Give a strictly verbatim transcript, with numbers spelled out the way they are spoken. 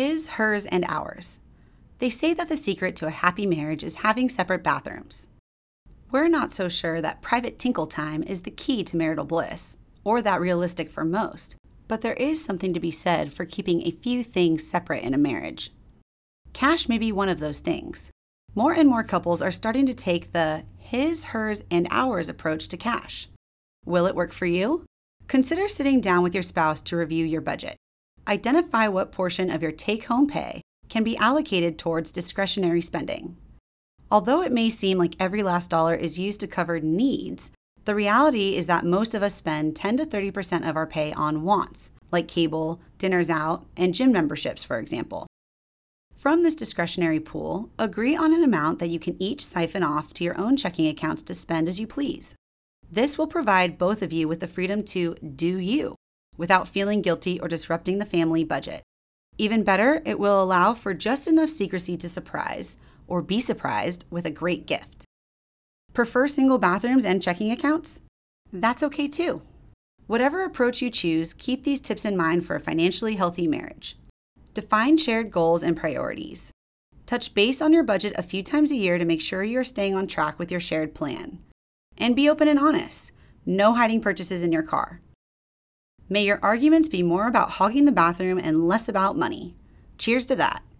his, hers, and ours. They say that the secret to a happy marriage is having separate bathrooms. We're not so sure that private tinkle time is the key to marital bliss, or that realistic for most, but there is something to be said for keeping a few things separate in a marriage. Cash may be one of those things. More and more couples are starting to take the his, hers, and ours approach to cash. Will it work for you? Consider sitting down with your spouse to review your budget. Identify what portion of your take-home pay can be allocated towards discretionary spending. Although it may seem like every last dollar is used to cover needs, the reality is that most of us spend ten to thirty percent of our pay on wants, like cable, dinners out, and gym memberships, for example. From this discretionary pool, agree on an amount that you can each siphon off to your own checking accounts to spend as you please. This will provide both of you with the freedom to do you without feeling guilty or disrupting the family budget. Even better, it will allow for just enough secrecy to surprise or be surprised with a great gift. Prefer single bathrooms and checking accounts? That's okay too. Whatever approach you choose, keep these tips in mind for a financially healthy marriage. Define shared goals and priorities. Touch base on your budget a few times a year to make sure you're staying on track with your shared plan. And be open and honest. No hiding purchases in your car. May your arguments be more about hogging the bathroom and less about money. Cheers to that.